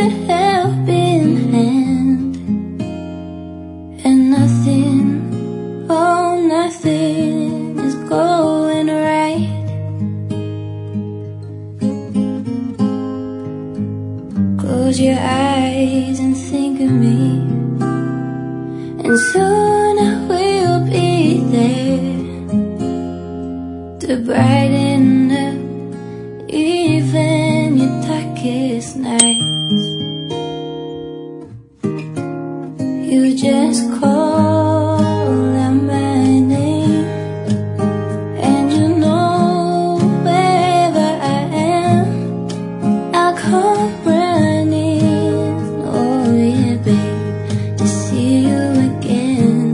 need a helping hand, and nothing, oh nothing is going right. Close your eyes and think of me, and soon I will be there to brighten up even your darkest nights. You just call out my name, and you know wherever I am, I'll come running, oh yeah babe, to see you again.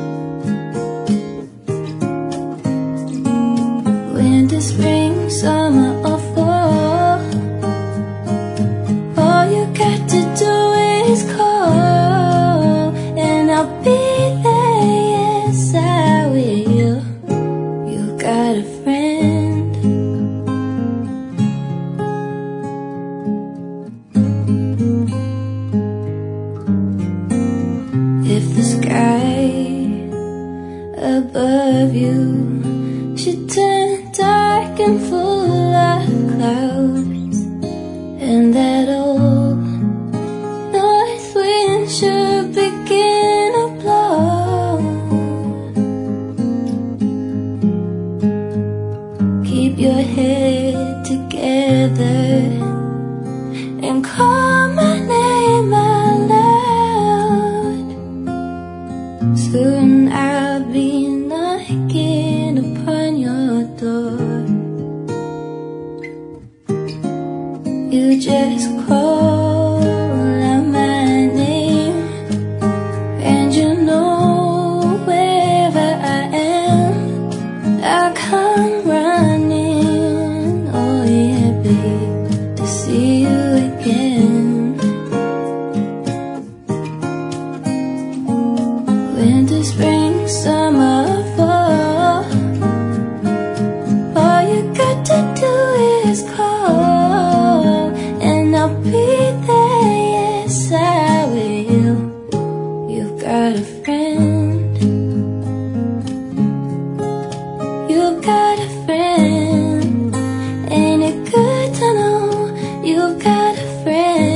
Winter, spring, summer or fall, all you got to do is call, and I'll be there, yes I will. You got a friend. If the sky above you should turn dark and full of clouds, and that old north wind should begin to blow, keep your head together and call my name out loud. Soon I'll be knocking upon your door. You just call out my name, and you know wherever I am, I'll come running, oh yeah babe, to see you again. Winter, spring, summer, fall, all you got to do is call, and I'll be there, yes I will. You've got a friend. You've got a friend. Ain't it good to know you've got a friend?